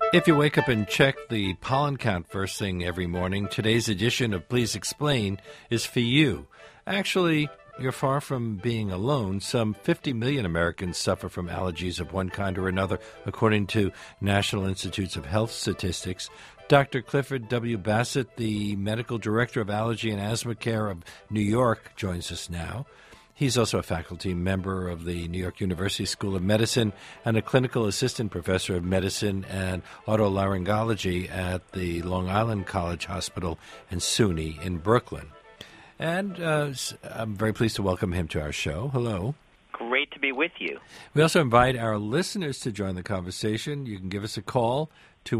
If you wake up and check the pollen count first thing every morning, today's edition of Please Explain is for you. Actually, you're far from being alone. Some 50 million Americans suffer from allergies of one kind or another, according to National Institutes of Health statistics. Dr. Clifford W. Bassett, the medical director of Allergy and Asthma Care of New York, joins us now. He's also a faculty member of the New York University School of Medicine and a clinical assistant professor of medicine and otolaryngology at the Long Island College Hospital and SUNY in Brooklyn. And I'm very pleased to welcome him to our show. Hello. Great to be with you. We also invite our listeners to join the conversation. You can give us a call,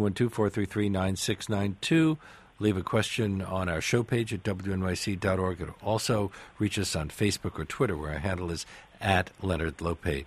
212-433-9692. Leave a question on our show page at wnyc.org. And also reach us on Facebook or Twitter, where our handle is @LeonardLopate.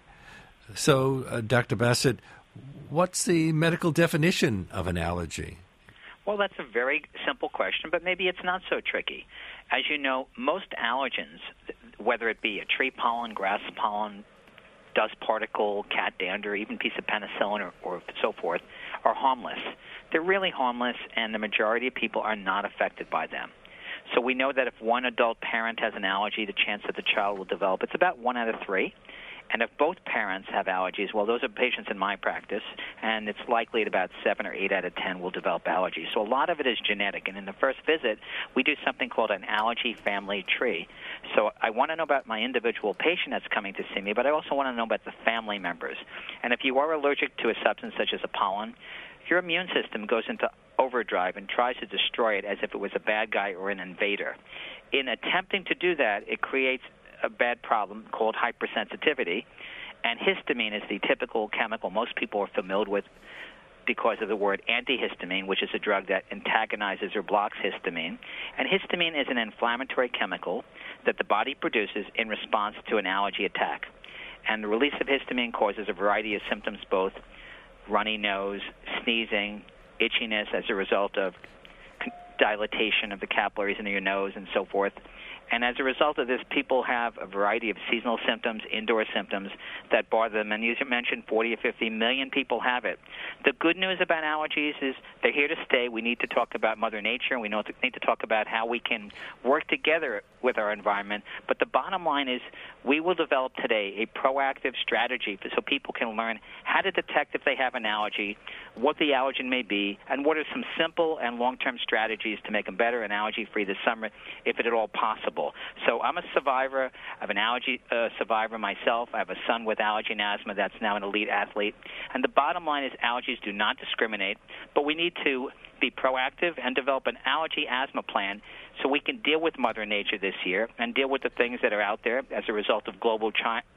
So, Dr. Bassett, what's the medical definition of an allergy? Well, that's a very simple question, but maybe it's not so tricky. As you know, most allergens, whether it be a tree pollen, grass pollen, dust particle, cat dander, even piece of penicillin or so forth, are harmless. They're really harmless, and the majority of people are not affected by them. So we know that if one adult parent has an allergy, the chance that the child will develop, it's about 1 out of 3. And if both parents have allergies, well, those are patients in my practice, and it's likely that about 7 or 8 out of 10 will develop allergies. So a lot of it is genetic. And in the first visit, we do something called an allergy family tree. So I want to know about my individual patient that's coming to see me, but I also want to know about the family members. And if you are allergic to a substance such as a pollen, your immune system goes into overdrive and tries to destroy it as if it was a bad guy or an invader. In attempting to do that, it creates a bad problem called hypersensitivity, and histamine is the typical chemical most people are familiar with because of the word antihistamine, which is a drug that antagonizes or blocks histamine. And histamine is an inflammatory chemical that the body produces in response to an allergy attack. And the release of histamine causes a variety of symptoms, both runny nose, sneezing, itchiness as a result of dilatation of the capillaries in your nose and so forth. And as a result of this, people have a variety of seasonal symptoms, indoor symptoms that bother them. And as you mentioned, 40 or 50 million people have it. The good news about allergies is they're here to stay. We need to talk about Mother Nature, and we need to talk about how we can work together with our environment. But the bottom line is we will develop today a proactive strategy so people can learn how to detect if they have an allergy, what the allergen may be, and what are some simple and long-term strategies to make them better and allergy-free this summer, if it at all possible. So I'm a survivor. I'm an allergy survivor myself. I have a son with allergy and asthma that's now an elite athlete. And the bottom line is allergies do not discriminate, but we need to be proactive and develop an allergy asthma plan so we can deal with Mother Nature this year and deal with the things that are out there as a result of global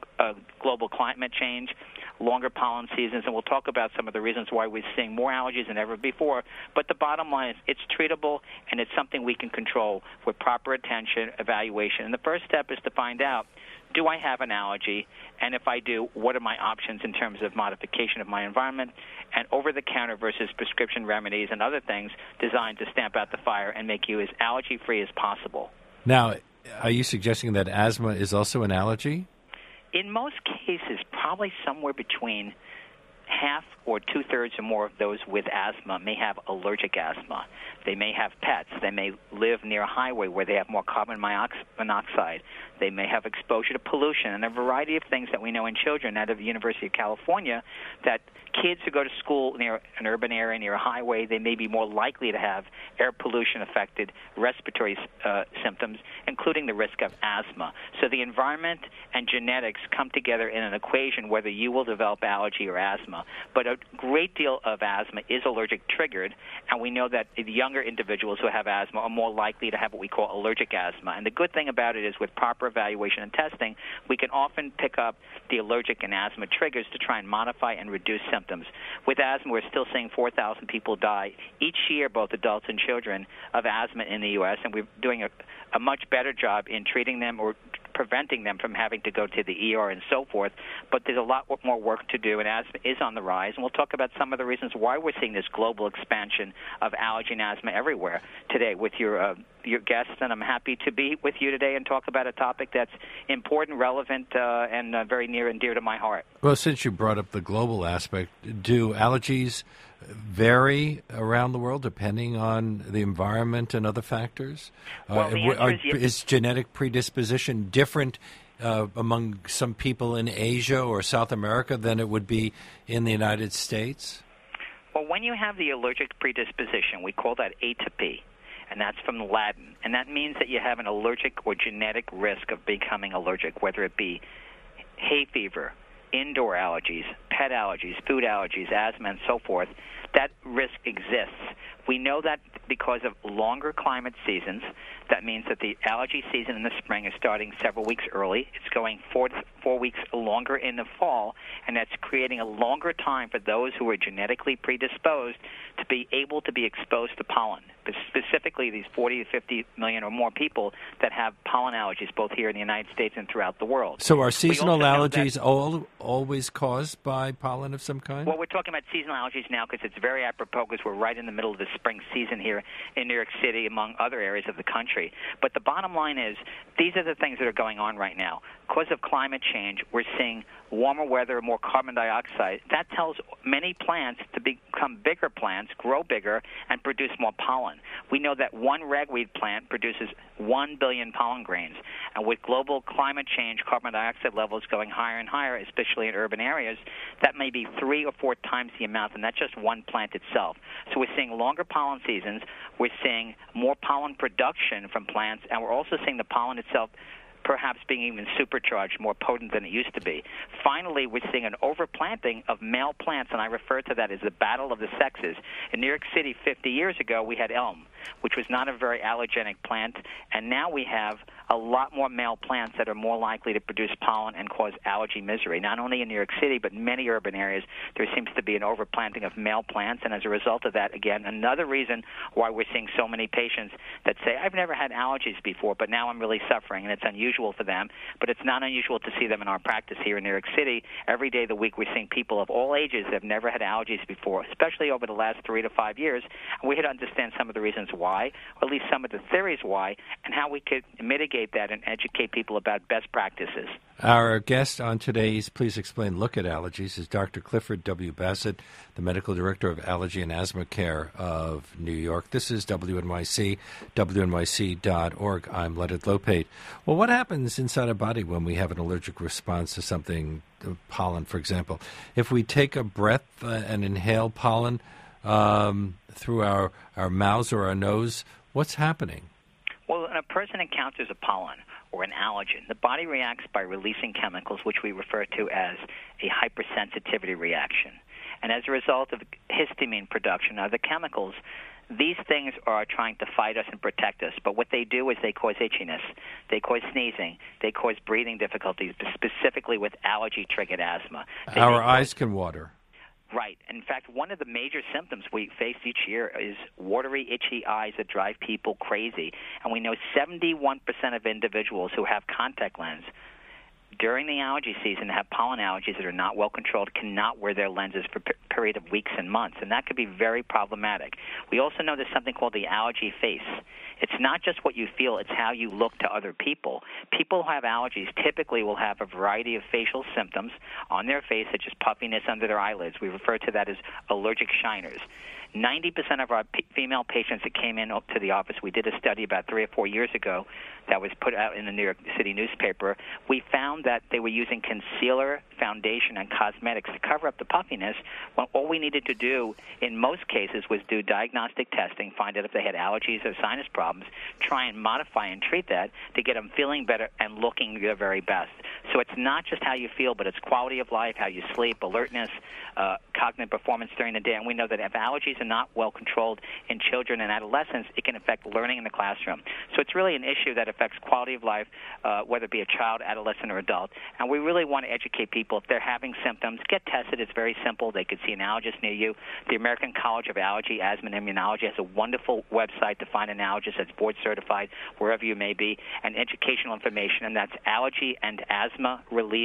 climate change, longer pollen seasons, and we'll talk about some of the reasons why we're seeing more allergies than ever before. But the bottom line is it's treatable, and it's something we can control with proper attention, evaluation. And the first step is to find out, do I have an allergy? And if I do, what are my options in terms of modification of my environment and over-the-counter versus prescription remedies and other things designed to stamp out the fire and make you as allergy-free as possible. Now, are you suggesting that asthma is also an allergy? In most cases, probably somewhere between half or two-thirds or more of those with asthma may have allergic asthma. They may have pets. They may live near a highway where they have more carbon monoxide. They may have exposure to pollution and a variety of things that we know in children out of the University of California, that kids who go to school near an urban area, near a highway, they may be more likely to have air pollution-affected respiratory symptoms, including the risk of asthma. So the environment and genetics come together in an equation whether you will develop allergy or asthma. But a great deal of asthma is allergic triggered, and we know that the younger individuals who have asthma are more likely to have what we call allergic asthma. And the good thing about it is with proper evaluation and testing, we can often pick up the allergic and asthma triggers to try and modify and reduce symptoms. With asthma, we're still seeing 4,000 people die each year, both adults and children, of asthma in the U.S., and we're doing a much better job in treating them or preventing them from having to go to the ER and so forth. But there's a lot more work to do, and asthma is on the rise. And we'll talk about some of the reasons why we're seeing this global expansion of allergy and asthma everywhere today with your your guest, and I'm happy to be with you today and talk about a topic that's important, relevant, and very near and dear to my heart. Well, since you brought up the global aspect, do allergies vary around the world depending on the environment and other factors? Well, the answer is yes. Is genetic predisposition different among some people in Asia or South America than it would be in the United States? Well, when you have the allergic predisposition, we call that atopy, and that's from Latin. And that means that you have an allergic or genetic risk of becoming allergic, whether it be hay fever, indoor allergies, pet allergies, food allergies, asthma, and so forth. That risk exists. We know that because of longer climate seasons. That means that the allergy season in the spring is starting several weeks early. It's going 4 weeks longer in the fall, and that's creating a longer time for those who are genetically predisposed to be able to be exposed to pollen. But specifically, these 40 to 50 million or more people that have pollen allergies, both here in the United States and throughout the world. So are seasonal allergies always caused by pollen of some kind? Well, we're talking about seasonal allergies now because it's very apropos because we're right in the middle of the spring season here in New York City, among other areas of the country. But the bottom line is these are the things that are going on right now. Because of climate change, we're seeing warmer weather, more carbon dioxide. That tells many plants to become bigger plants, grow bigger, and produce more pollen. We know that one ragweed plant produces 1 billion pollen grains. And with global climate change, carbon dioxide levels going higher and higher, especially in urban areas, that may be 3 or 4 times the amount, and that's just one plant itself. So we're seeing longer pollen seasons. We're seeing more pollen production from plants, and we're also seeing the pollen itself perhaps being even supercharged, more potent than it used to be. Finally, we're seeing an overplanting of male plants, and I refer to that as the battle of the sexes. In New York City 50 years ago, we had elm, which was not a very allergenic plant, and now we have a lot more male plants that are more likely to produce pollen and cause allergy misery. Not only in New York City, but in many urban areas, there seems to be an overplanting of male plants, and as a result of that, again, another reason why we're seeing so many patients that say, I've never had allergies before, but now I'm really suffering, and it's unusual for them, but it's not unusual to see them in our practice here in New York City. Every day of the week, we're seeing people of all ages that have never had allergies before, especially over the last 3 to 5 years, and we had to understand some of the reasons why, or at least some of the theories why, and how we could mitigate that and educate people about best practices. Our guest on today's Please Explain Look at Allergies is Dr. Clifford W. Bassett, the Medical Director of Allergy and Asthma Care of New York. This is WNYC, WNYC.org. I'm Leonard Lopate. Well, what happens inside a body when we have an allergic response to something, pollen, for example? If we take a breath and inhale pollen through our mouths or our nose, what's happening? Well, when a person encounters a pollen or an allergen, the body reacts by releasing chemicals, which we refer to as a hypersensitivity reaction. And as a result of histamine production, other chemicals, these things are trying to fight us and protect us. But what they do is they cause itchiness, they cause sneezing, they cause breathing difficulties, specifically with allergy-triggered asthma. Our eyes can water. Right. In fact, one of the major symptoms we face each year is watery, itchy eyes that drive people crazy. And we know 71% of individuals who have contact lens during the allergy season have pollen allergies that are not well controlled, cannot wear their lenses for a period of weeks and months, and that could be very problematic. We also know there's something called the allergy face. It's not just what you feel, it's how you look to other people. People who have allergies typically will have a variety of facial symptoms on their face, such as puffiness under their eyelids. We refer to that as allergic shiners. 90% of our female patients that came in to the office, we did a study about 3 or 4 years ago that was put out in the New York City newspaper. We found that they were using concealer, foundation, and cosmetics to cover up the puffiness when all we needed to do in most cases was do diagnostic testing, find out if they had allergies or sinus problems, try and modify and treat that to get them feeling better and looking their very best. So it's not just how you feel, but it's quality of life, how you sleep, alertness, cognitive performance during the day. And we know that if allergies are not well controlled in children and adolescents, it can affect learning in the classroom. So it's really an issue that affects quality of life, whether it be a child, adolescent, or adult. And we really want to educate people. If they're having symptoms, get tested. It's very simple. They could see an allergist near you. The American College of Allergy, Asthma, and Immunology has a wonderful website to find an allergist that's board certified, wherever you may be, and educational information, and that's allergyandasthmarelief.org.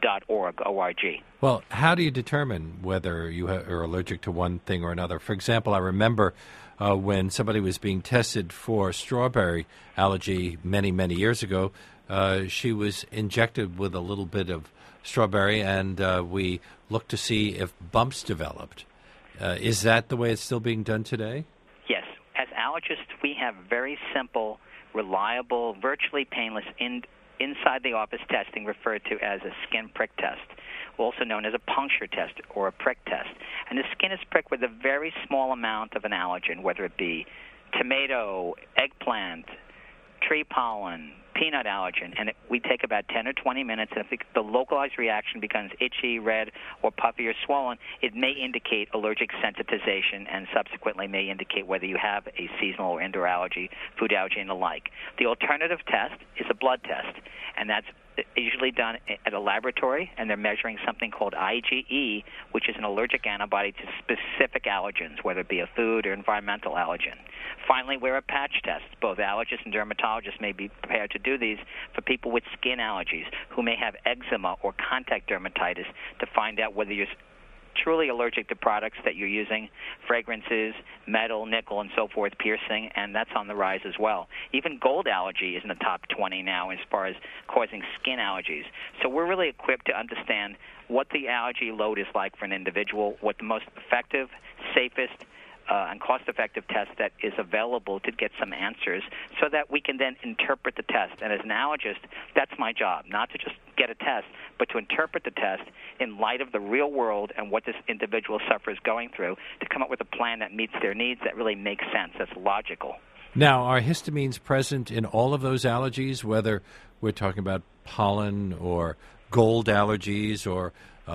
O-R-G. Well, how do you determine whether you are allergic to one thing or another? For example, I remember when somebody was being tested for strawberry allergy many, many years ago, she was injected with a little bit of strawberry, and we looked to see if bumps developed. Is that the way it's still being done today? Yes. As allergists, we have very simple, reliable, virtually painless inside the office testing referred to as a skin prick test, also known as a puncture test or a prick test. And the skin is pricked with a very small amount of an allergen, whether it be tomato, eggplant, tree pollen, peanut allergen, and we take about 10 or 20 minutes, and if the localized reaction becomes itchy, red, or puffy or swollen, it may indicate allergic sensitization and subsequently may indicate whether you have a seasonal or indoor allergy, food allergy, and the like. The alternative test is a blood test, and that's usually done at a laboratory, and they're measuring something called IgE, which is an allergic antibody to specific allergens, whether it be a food or environmental allergen. Finally, we're a patch test. Both allergists and dermatologists may be prepared to do these for people with skin allergies who may have eczema or contact dermatitis to find out whether you're truly allergic to products that you're using, fragrances, metal, nickel, and so forth, piercing, and that's on the rise as well. Even gold allergy is in the top 20 now as far as causing skin allergies. So we're really equipped to understand what the allergy load is like for an individual, what the most effective, safest, and cost-effective test that is available to get some answers so that we can then interpret the test. And as an allergist, that's my job, not to just get a test, but to interpret the test in light of the real world and what this individual sufferer is going through to come up with a plan that meets their needs that really makes sense, that's logical. Now, are histamines present in all of those allergies, whether we're talking about pollen or gold allergies or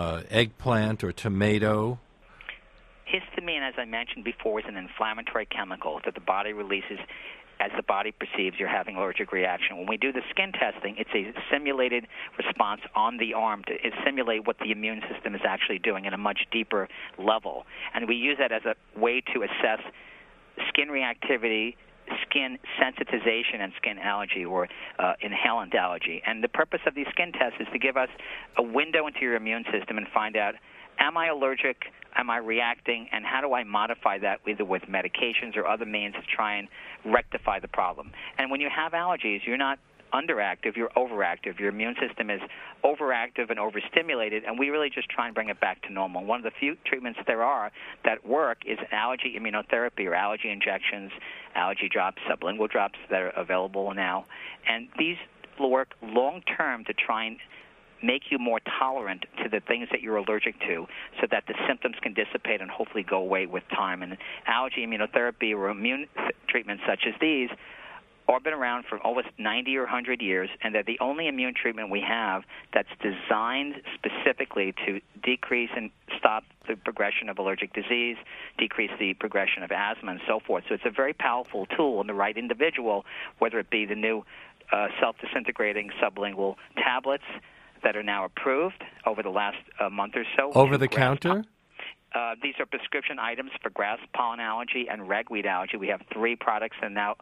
eggplant or tomato? Histamine, as I mentioned before, is an inflammatory chemical that the body releases as the body perceives you're having an allergic reaction. When we do the skin testing, it's a simulated response on the arm to simulate what the immune system is actually doing at a much deeper level. And we use that as a way to assess skin reactivity, skin sensitization, and skin allergy or inhalant allergy. And the purpose of these skin tests is to give us a window into your immune system and find out, am I allergic? Am I reacting? And how do I modify that either with medications or other means to try and rectify the problem? And when you have allergies, you're not underactive, you're overactive. Your immune system is overactive and overstimulated, and we really just try and bring it back to normal. One of the few treatments there are that work is allergy immunotherapy or allergy injections, allergy drops, sublingual drops that are available now. And these will work long-term to try and make you more tolerant to the things that you're allergic to so that the symptoms can dissipate and hopefully go away with time. And allergy immunotherapy or immune treatments such as these have been around for almost 90 or 100 years, and they're the only immune treatment we have that's designed specifically to decrease and stop the progression of allergic disease, decrease the progression of asthma, and so forth. So it's a very powerful tool in the right individual, whether it be the new self-disintegrating sublingual tablets that are now approved over the last month or so. Over the counter? These are prescription items for grass pollen allergy and ragweed allergy. We have 3 products that are now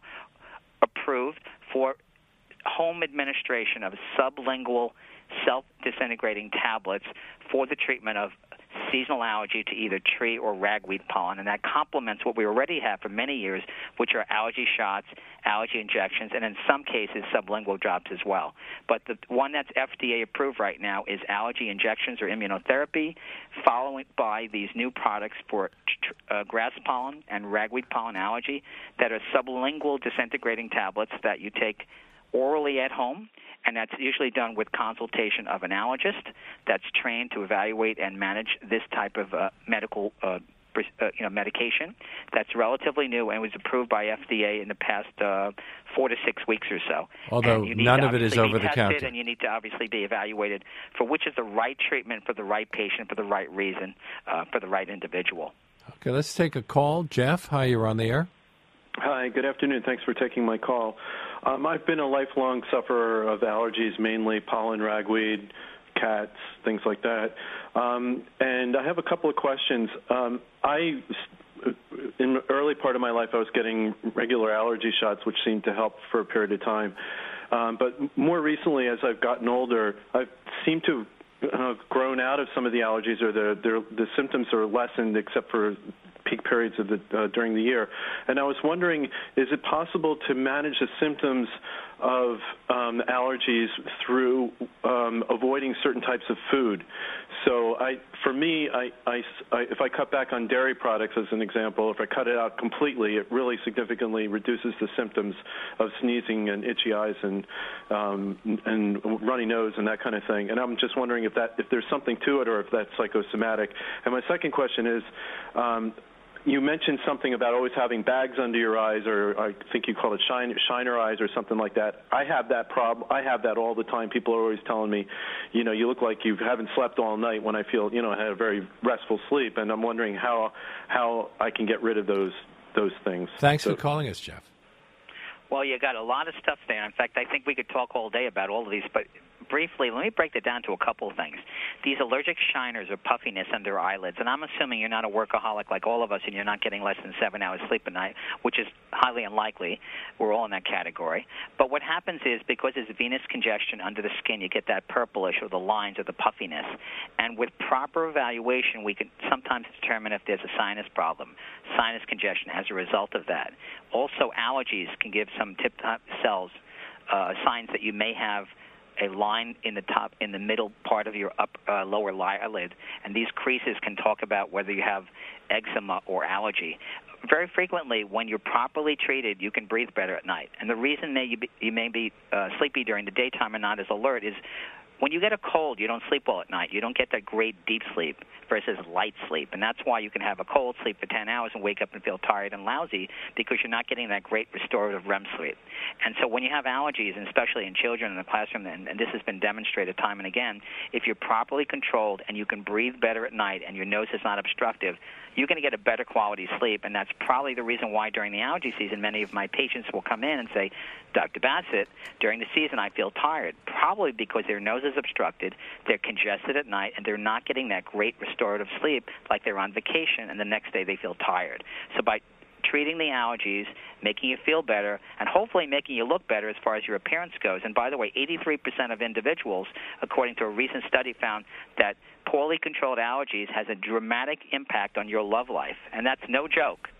approved for home administration of sublingual self-disintegrating tablets for the treatment of seasonal allergy to either tree or ragweed pollen, and that complements what we already have for many years, which are allergy shots, allergy injections, and in some cases sublingual drops as well. But the one that's FDA approved right now is allergy injections or immunotherapy, followed by these new products for grass pollen and ragweed pollen allergy that are sublingual disintegrating tablets that you take orally at home, and that's usually done with consultation of an allergist that's trained to evaluate and manage this type of medical medication. That's relatively new and was approved by FDA in the past 4 to 6 weeks or so. Although none of it is over the counter. And you need to obviously be evaluated for which is the right treatment for the right patient, for the right reason, for the right individual. Okay, let's take a call. Jeff, hi, you're on the air. Hi, good afternoon. Thanks for taking my call. I've been a lifelong sufferer of allergies, mainly pollen, ragweed, cats, things like that. And I have a couple of questions. In the early part of my life, I was getting regular allergy shots, which seemed to help for a period of time. But more recently, as I've gotten older, I've seemed to grown out of some of the allergies, or the symptoms are lessened except for peak periods of during the year. And I was wondering, is it possible to manage the symptoms of allergies through avoiding certain types of food? So for me, if I cut back on dairy products as an example, if I cut it out completely, it really significantly reduces the symptoms of sneezing and itchy eyes and runny nose and that kind of thing. And I'm just wondering if there's something to it or if that's psychosomatic. And my second question is, you mentioned something about always having bags under your eyes, or I think you call it shiner eyes or something like that. I have that problem. I have that all the time. People are always telling me, you look like you haven't slept all night, when I feel, I had a very restful sleep. And I'm wondering how I can get rid of those things. Thanks for calling us, Jeff. Well, you got a lot of stuff there. In fact, I think we could talk all day about all of these, but briefly, let me break it down to a couple of things. These allergic shiners or puffiness under eyelids, and I'm assuming you're not a workaholic like all of us and you're not getting less than 7 hours sleep a night, which is highly unlikely. We're all in that category. But what happens is, because there's venous congestion under the skin, you get that purplish or the lines or the puffiness. And with proper evaluation, we can sometimes determine if there's a sinus problem, sinus congestion as a result of that. Also, allergies can give some tip-top cells signs that you may have a line in the middle part of your lower eyelid, and these creases can talk about whether you have eczema or allergy. Very frequently, when you're properly treated, you can breathe better at night. And the reason that you may be sleepy during the daytime and not as alert is when you get a cold, you don't sleep well at night. You don't get that great deep sleep versus light sleep. And that's why you can have a cold, sleep for 10 hours, and wake up and feel tired and lousy, because you're not getting that great restorative REM sleep. And so when you have allergies, and especially in children in the classroom, and this has been demonstrated time and again, if you're properly controlled and you can breathe better at night and your nose is not obstructive, you're going to get a better quality sleep. And that's probably the reason why during the allergy season, many of my patients will come in and say, Dr. Bassett, during the season I feel tired, probably because their nose is obstructed, they're congested at night, and they're not getting that great restorative sleep like they're on vacation, and the next day they feel tired. So by treating the allergies, making you feel better, and hopefully making you look better as far as your appearance goes. And by the way, 83% of individuals, according to a recent study, found that poorly controlled allergies has a dramatic impact on your love life, and that's no joke.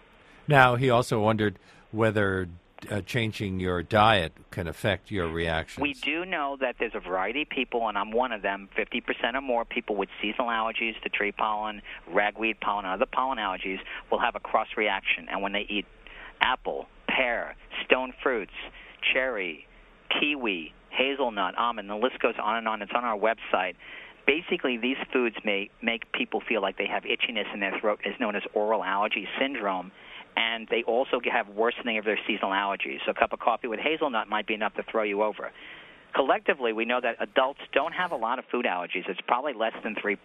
Now, he also wondered whether changing your diet can affect your reactions. We do know that there's a variety of people, and I'm one of them, 50% or more people with seasonal allergies to tree pollen, ragweed pollen, and other pollen allergies will have a cross-reaction. And when they eat apple, pear, stone fruits, cherry, kiwi, hazelnut, almond, the list goes on and on. It's on our website. Basically, these foods may make people feel like they have itchiness in their throat. It's known as oral allergy syndrome. And they also have worsening of their seasonal allergies. So a cup of coffee with hazelnut might be enough to throw you over. Collectively, we know that adults don't have a lot of food allergies. It's probably less than 3%.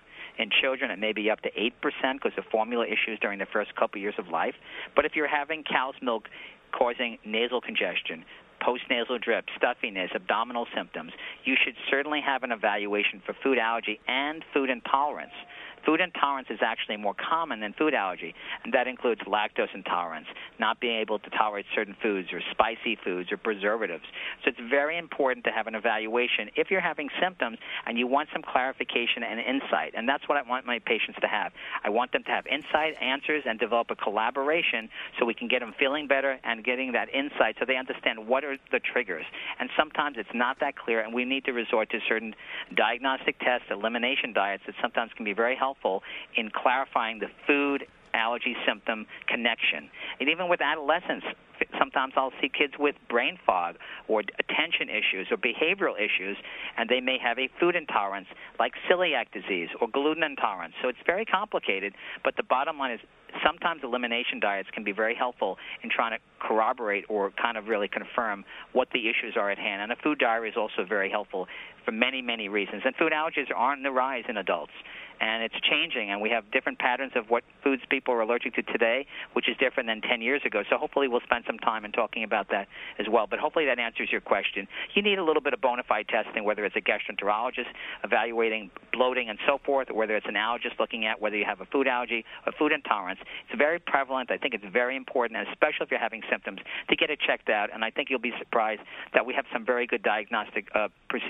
In children, it may be up to 8% because of formula issues during the first couple years of life. But if you're having cow's milk causing nasal congestion, postnasal drip, stuffiness, abdominal symptoms, you should certainly have an evaluation for food allergy and food intolerance. Food intolerance is actually more common than food allergy, and that includes lactose intolerance, not being able to tolerate certain foods or spicy foods or preservatives. So it's very important to have an evaluation if you're having symptoms and you want some clarification and insight, and that's what I want my patients to have. I want them to have insight, answers, and develop a collaboration so we can get them feeling better and getting that insight so they understand what are the triggers. And sometimes it's not that clear, and we need to resort to certain diagnostic tests, elimination diets that sometimes can be very helpful in clarifying the food allergy symptom connection. And even with adolescents, sometimes I'll see kids with brain fog or attention issues or behavioral issues, and they may have a food intolerance like celiac disease or gluten intolerance. So it's very complicated, but the bottom line is sometimes elimination diets can be very helpful in trying to corroborate or kind of really confirm what the issues are at hand. And a food diary is also very helpful for many, many reasons. And food allergies are on the rise in adults. And it's changing, and we have different patterns of what foods people are allergic to today, which is different than 10 years ago. So hopefully we'll spend some time in talking about that as well. But hopefully that answers your question. You need a little bit of bona fide testing, whether it's a gastroenterologist evaluating bloating and so forth, or whether it's an allergist looking at whether you have a food allergy or food intolerance. It's very prevalent. I think it's very important, and especially if you're having symptoms, to get it checked out. And I think you'll be surprised that we have some very good diagnostic procedures and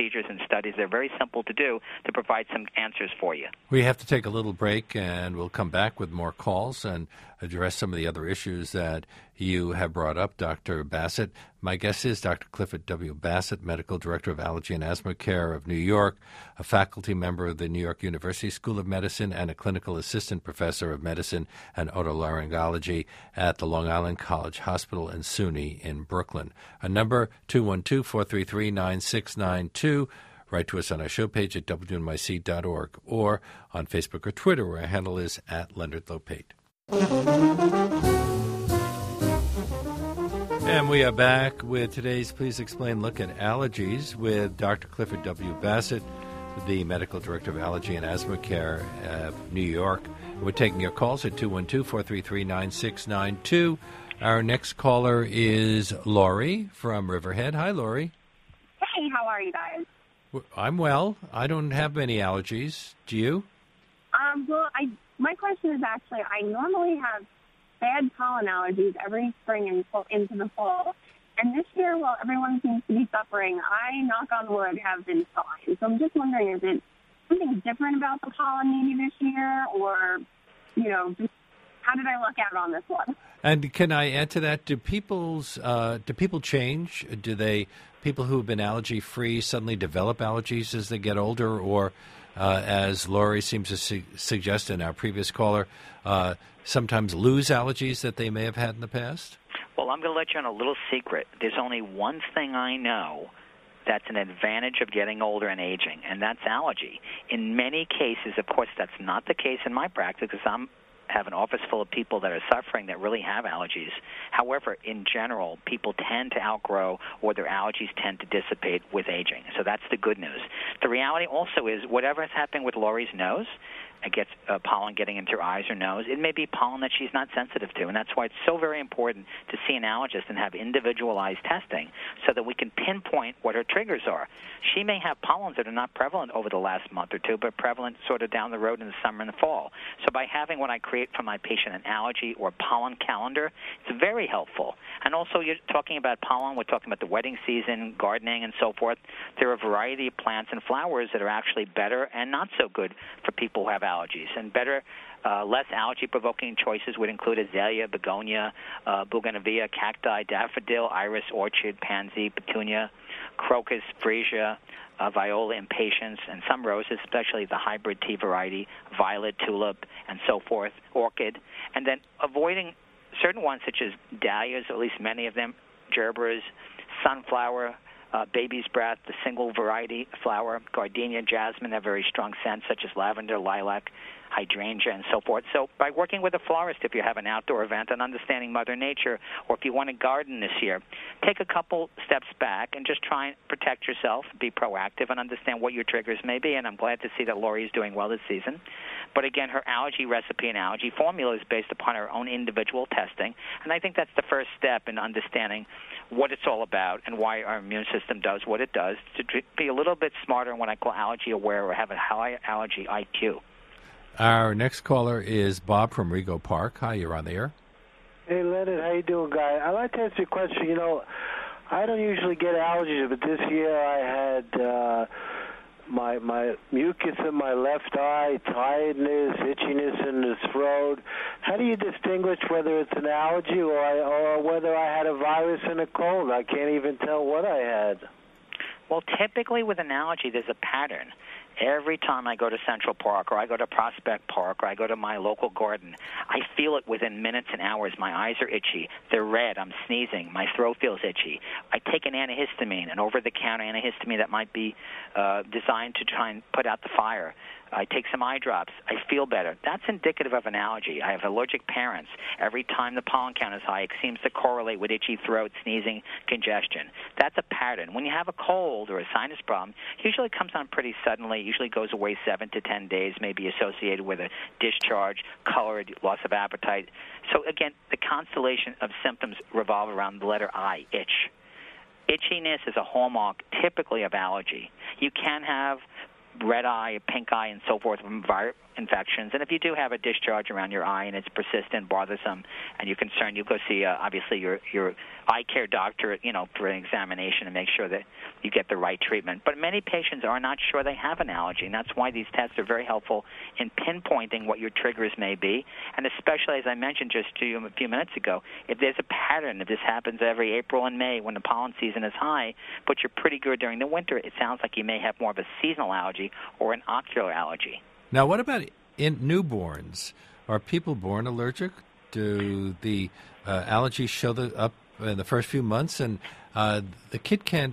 studies. They're very simple to do to provide some answers for you. We have to take a little break, and we'll come back with more calls and address some of the other issues that you have brought up, Dr. Bassett. My guest is Dr. Clifford W. Bassett, Medical Director of Allergy and Asthma Care of New York, a faculty member of the New York University School of Medicine, and a clinical assistant professor of medicine and otolaryngology at the Long Island College Hospital in SUNY in Brooklyn. A number, 212-433-9692. Write to us on our show page at WNYC.org or on Facebook or Twitter, where our handle is @LeonardLopate. And we are back with today's Please Explain look at allergies with Dr. Clifford W. Bassett, the Medical Director of Allergy and Asthma Care of New York. We're taking your calls at 212-433-9692. Our next caller is Lori from Riverhead. Hi, Lori. Hey, how are you guys? I'm well. I don't have many allergies. Do you? My question is actually, I normally have bad pollen allergies every spring and into the fall. And this year, while everyone seems to be suffering, I, knock on wood, have been fine. So I'm just wondering, is it something different about the pollen maybe this year? Or, just how did I look out on this one? And can I add to that? Do people change? Do people who have been allergy-free suddenly develop allergies as they get older? Or, as Lori seems to suggest in our previous caller, sometimes lose allergies that they may have had in the past? Well, I'm going to let you on a little secret. There's only one thing I know that's an advantage of getting older and aging, and that's allergy. In many cases, of course, that's not the case in my practice because I have an office full of people that are suffering that really have allergies. However, in general, people tend to outgrow or their allergies tend to dissipate with aging. So that's the good news. The reality also is whatever is happening with Lori's nose, it gets pollen getting into her eyes or nose, it may be pollen that she's not sensitive to. And that's why it's so very important to see an allergist and have individualized testing so that we can pinpoint what her triggers are. She may have pollens that are not prevalent over the last month or two, but prevalent sort of down the road in the summer and the fall. So by having what I create for my patient, an allergy or pollen calendar, it's very helpful. And also you're talking about pollen, we're talking about the wedding season, gardening, and so forth. There are a variety of plants and flowers that are actually better and not so good for people who have allergies. And better, less allergy-provoking choices would include azalea, begonia, bougainvillea, cacti, daffodil, iris, orchid, pansy, petunia, crocus, freesia, viola, impatiens, and some roses, especially the hybrid tea variety, violet, tulip, and so forth, orchid. And then avoiding certain ones such as dahlias, at least many of them, gerberas, sunflower, baby's breath, the single variety flower, gardenia, jasmine have very strong scents such as lavender, lilac, hydrangea, and so forth. So by working with a florist, if you have an outdoor event and understanding Mother Nature, or if you want to garden this year, take a couple steps back and just try and protect yourself, be proactive, and understand what your triggers may be. And I'm glad to see that Lori is doing well this season. But again, her allergy recipe and allergy formula is based upon her own individual testing. And I think that's the first step in understanding what it's all about and why our immune system does what it does, to be a little bit smarter in what I call allergy aware or have a high allergy IQ. Our next caller is Bob from Rego Park. Hi, you're on the air. Hey, Leonard, how you doing, guy? I'd like to ask you a question. I don't usually get allergies, but this year I had my mucus in my left eye, tiredness, itchiness in the throat. How do you distinguish whether it's an allergy or whether I had a virus and a cold? I can't even tell what I had. Well, typically with an allergy, there's a pattern. Every time I go to Central Park or I go to Prospect Park or I go to my local garden, I feel it within minutes and hours. My eyes are itchy. They're red. I'm sneezing. My throat feels itchy. I take an antihistamine, an over-the-counter antihistamine that might be designed to try and put out the fire. I take some eye drops. I feel better. That's indicative of an allergy. I have allergic parents. Every time the pollen count is high, it seems to correlate with itchy throat, sneezing, congestion. That's a pattern. When you have a cold or a sinus problem, usually it comes on pretty suddenly, usually goes away 7 to 10 days, may be associated with a discharge, color, loss of appetite. So, again, the constellation of symptoms revolve around the letter I, itch. Itchiness is a hallmark typically of allergy. You can have red eye, pink eye, and so forth from viral infections. And if you do have a discharge around your eye and it's persistent, bothersome, and you're concerned, you go see obviously your eye care doctor, for an examination and make sure that you get the right treatment. But many patients are not sure they have an allergy, and that's why these tests are very helpful in pinpointing what your triggers may be. And especially, as I mentioned just to you a few minutes ago, if there's a pattern, if this happens every April and May when the pollen season is high, but you're pretty good during the winter, it sounds like you may have more of a seasonal allergy or an ocular allergy. Now, what about in newborns? Are people born allergic? Do the allergies show up in the first few months? And the kid can't,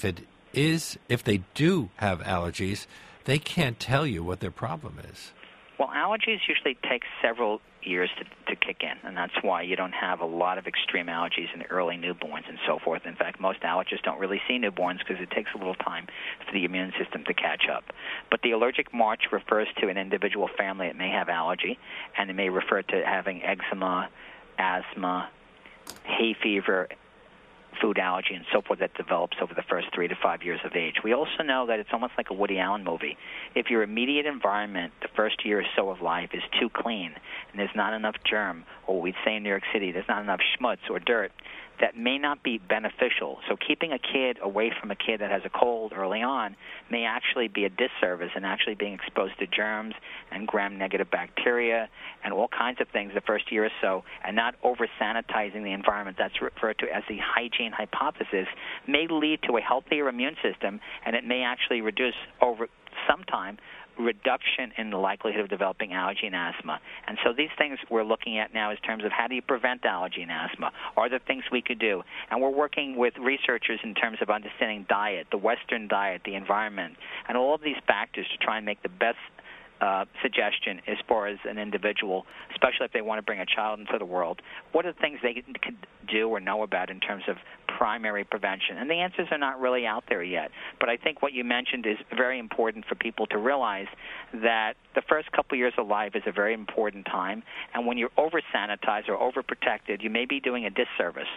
if they do have allergies, they can't tell you what their problem is. Well, allergies usually take several years to kick in, and that's why you don't have a lot of extreme allergies in early newborns and so forth. In fact, most allergists don't really see newborns because it takes a little time for the immune system to catch up. But the allergic march refers to an individual family that may have allergy, and it may refer to having eczema, asthma, hay fever, food allergy, and so forth that develops over the first 3 to 5 years of age. We also know that it's almost like a Woody Allen movie. If your immediate environment, the first year or so of life, is too clean and there's not enough germ, or what we'd say in New York City, there's not enough schmutz or dirt, that may not be beneficial. So keeping a kid away from a kid that has a cold early on may actually be a disservice, and actually being exposed to germs and gram-negative bacteria and all kinds of things the first year or so, and not over-sanitizing the environment, that's referred to as the hygiene hypothesis, may lead to a healthier immune system, and it may actually reduce over some time reduction in the likelihood of developing allergy and asthma. And so these things we're looking at now in terms of how do you prevent allergy and asthma? Are there things we could do? And we're working with researchers in terms of understanding diet, the Western diet, the environment, and all of these factors to try and make the best suggestion as far as an individual, especially if they want to bring a child into the world. What are the things they could do or know about in terms of primary prevention? And the answers are not really out there yet. But I think what you mentioned is very important for people to realize, that the first couple years of life is a very important time. And when you're over-sanitized or over-protected, you may be doing a disservice.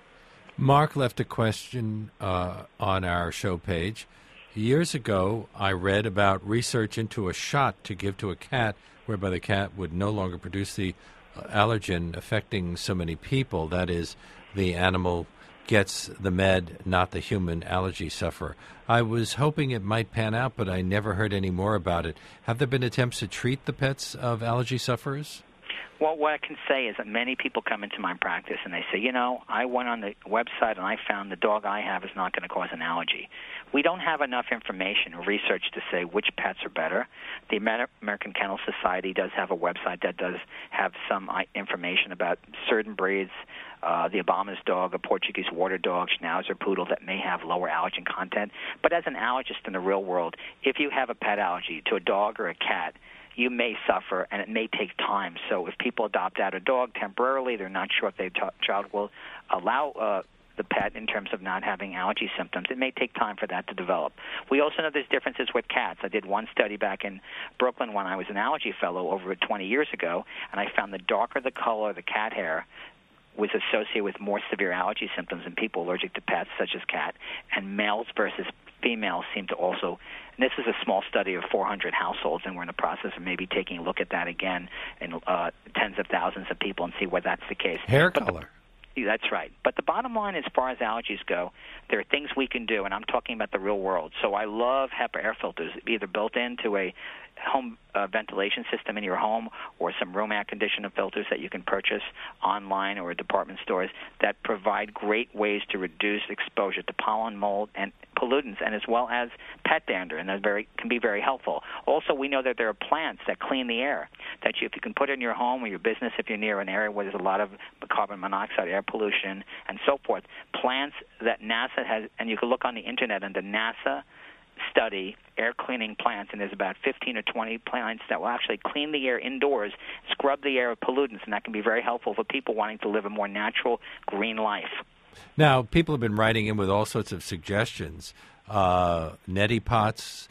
Mark left a question on our show page. Years ago, I read about research into a shot to give to a cat, whereby the cat would no longer produce the allergen affecting so many people. That is, the animal gets the med, not the human allergy sufferer. I was hoping it might pan out, but I never heard any more about it. Have there been attempts to treat the pets of allergy sufferers? Well, what I can say is that many people come into my practice and they say, I went on the website and I found the dog I have is not going to cause an allergy. We don't have enough information or research to say which pets are better. The American Kennel Society does have a website that does have some information about certain breeds, the Obama's dog, a Portuguese water dog, Schnauzer poodle, that may have lower allergen content. But as an allergist in the real world, if you have a pet allergy to a dog or a cat, you may suffer, and it may take time. So if people adopt out a dog temporarily, they're not sure if their child will allow the pet in terms of not having allergy symptoms. It may take time for that to develop. We also know there's differences with cats. I did one study back in Brooklyn when I was an allergy fellow over 20 years ago, and I found the darker the color of the cat hair was associated with more severe allergy symptoms in people allergic to pets, such as cat, and males versus females seem to also. And this is a small study of 400 households, and we're in the process of maybe taking a look at that again in tens of thousands of people and see whether that's the case. Hair color. That's right. But the bottom line, as far as allergies go, there are things we can do, and I'm talking about the real world. So I love HEPA air filters, either built into a home ventilation system in your home or some room air conditioner filters that you can purchase online or at department stores that provide great ways to reduce exposure to pollen, mold, and pollutants, and as well as pet dander, and that can be very helpful. Also, we know that there are plants that clean the air, that if you can put it in your home or your business if you're near an area where there's a lot of carbon monoxide, air pollution, and so forth. Plants that NASA has, and you can look on the internet under NASA study air cleaning plants, and there's about 15 or 20 plants that will actually clean the air indoors, scrub the air of pollutants, and that can be very helpful for people wanting to live a more natural, green life. Now, people have been writing in with all sorts of suggestions. Neti pots,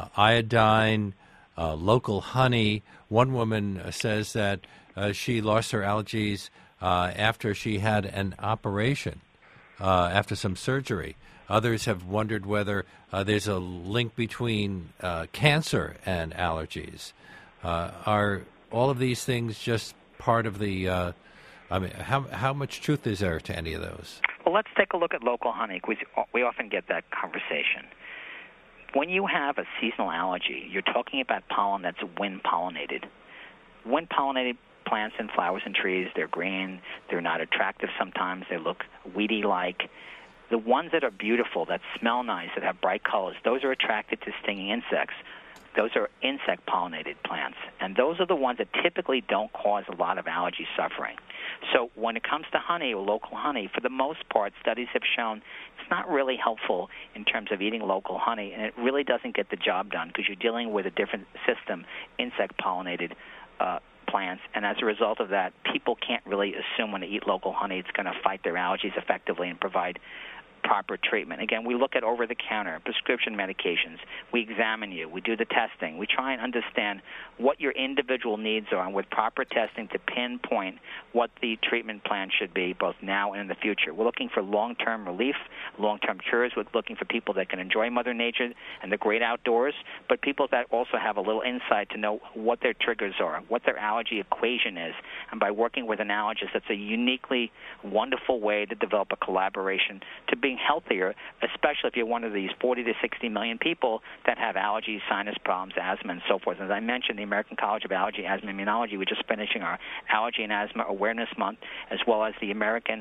iodine, local honey. One woman says that she lost her allergies after she had an operation, after some surgery. Others have wondered whether there's a link between cancer and allergies. Are all of these things just part of the how much truth is there to any of those? Well, let's take a look at local honey, because we often get that conversation. When you have a seasonal allergy, you're talking about pollen that's wind-pollinated. Wind-pollinated plants and flowers and trees, they're green, they're not attractive sometimes, they look weedy-like. The ones that are beautiful, that smell nice, that have bright colors, those are attracted to stinging insects. Those are insect-pollinated plants, and those are the ones that typically don't cause a lot of allergy suffering. So when it comes to honey or local honey, for the most part, studies have shown it's not really helpful in terms of eating local honey, and it really doesn't get the job done because you're dealing with a different system, insect-pollinated plants, and as a result of that, people can't really assume when they eat local honey it's going to fight their allergies effectively and provide proper treatment. Again, we look at over-the-counter prescription medications. We examine you. We do the testing. We try and understand what your individual needs are, and with proper testing to pinpoint what the treatment plan should be, both now and in the future. We're looking for long-term relief, long-term cures. We're looking for people that can enjoy Mother Nature and the great outdoors, but people that also have a little insight to know what their triggers are, what their allergy equation is. And by working with an allergist, that's a uniquely wonderful way to develop a collaboration to being healthier, especially if you're one of these 40 to 60 million people that have allergies, sinus problems, asthma, and so forth. As I mentioned, the American College of Allergy, Asthma, and Immunology, we're just finishing our Allergy and Asthma Awareness Month, as well as the American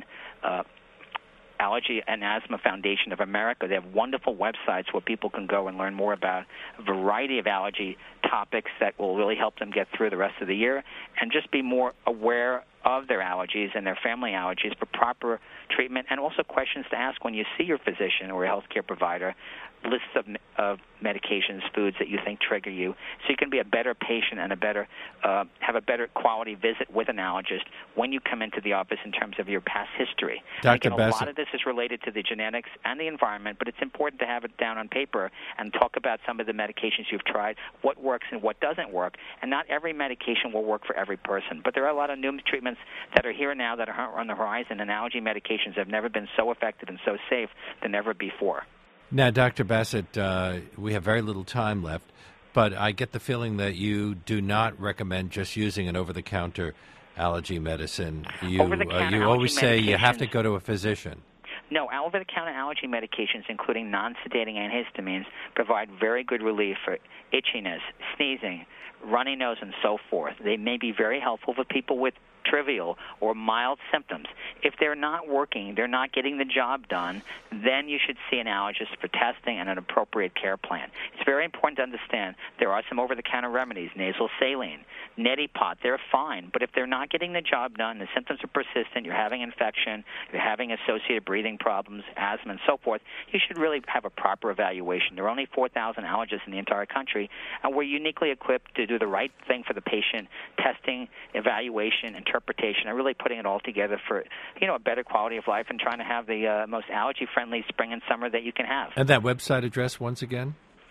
Allergy and Asthma Foundation of America. They have wonderful websites where people can go and learn more about a variety of allergy topics that will really help them get through the rest of the year and just be more aware of their allergies and their family allergies for proper treatment, and also questions to ask when you see your physician or a healthcare provider, lists of medications, foods that you think trigger you, so you can be a better patient and have a better quality visit with an allergist when you come into the office in terms of your past history. Dr. Again, a lot of this is related to the genetics and the environment, but it's important to have it down on paper and talk about some of the medications you've tried, what works and what doesn't work. And not every medication will work for every person, but there are a lot of new treatments that are here now that are on the horizon, and allergy medications have never been so effective and so safe than ever before. Now, Dr. Bassett, we have very little time left, but I get the feeling that you do not recommend just using an over-the-counter allergy medicine. You always say you have to go to a physician. No, over-the-counter allergy medications, including non-sedating antihistamines, provide very good relief for itchiness, sneezing, runny nose, and so forth. They may be very helpful for people with trivial or mild symptoms. If they're not working, they're not getting the job done, then you should see an allergist for testing and an appropriate care plan. It's very important to understand there are some over-the-counter remedies, nasal saline, neti pot, they're fine, but if they're not getting the job done, the symptoms are persistent, you're having infection, you're having associated breathing problems, asthma, and so forth, you should really have a proper evaluation. There are only 4,000 allergists in the entire country, and we're uniquely equipped to do the right thing for the patient, testing, evaluation, interpretation, and really putting it all together for, a better quality of life and trying to have the most allergy-friendly spring and summer that you can have. And that website address once again?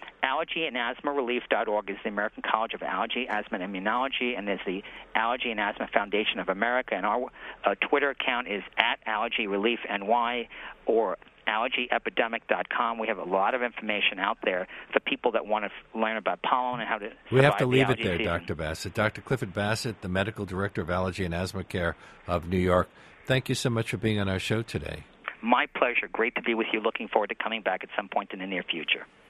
AllergyandAsthmaRelief.org is the American College of Allergy, Asthma, and Immunology, and there's the Allergy and Asthma Foundation of America, and our Twitter account is @AllergyReliefNY or allergyepidemic.com. We have a lot of information out there for people that want to learn about pollen and how to We have to leave it there, season. Dr. Bassett. Dr. Clifford Bassett, the Medical Director of Allergy and Asthma Care of New York, thank you so much for being on our show today. My pleasure. Great to be with you. Looking forward to coming back at some point in the near future.